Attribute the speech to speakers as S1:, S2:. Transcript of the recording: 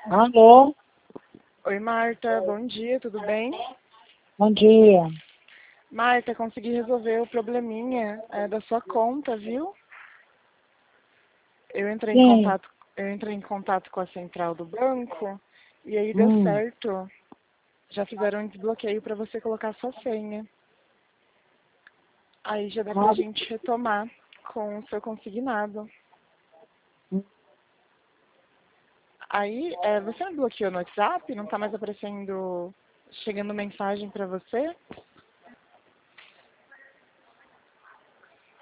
S1: Alô,
S2: Oi, Marta. Bom dia, tudo bem?
S1: bom dia.
S2: Marta, consegui resolver o probleminha da sua conta, viu? Eu entrei em
S1: Sim.
S2: contato, eu entrei em contato com a central do banco e aí deu
S1: Hum.
S2: certo. Já fizeram um desbloqueio para você colocar sua senha. Aí já dá pra
S1: Ah,
S2: gente retomar com o seu consignado. Aí, você me bloqueou no WhatsApp? Não tá mais aparecendo, chegando mensagem para você?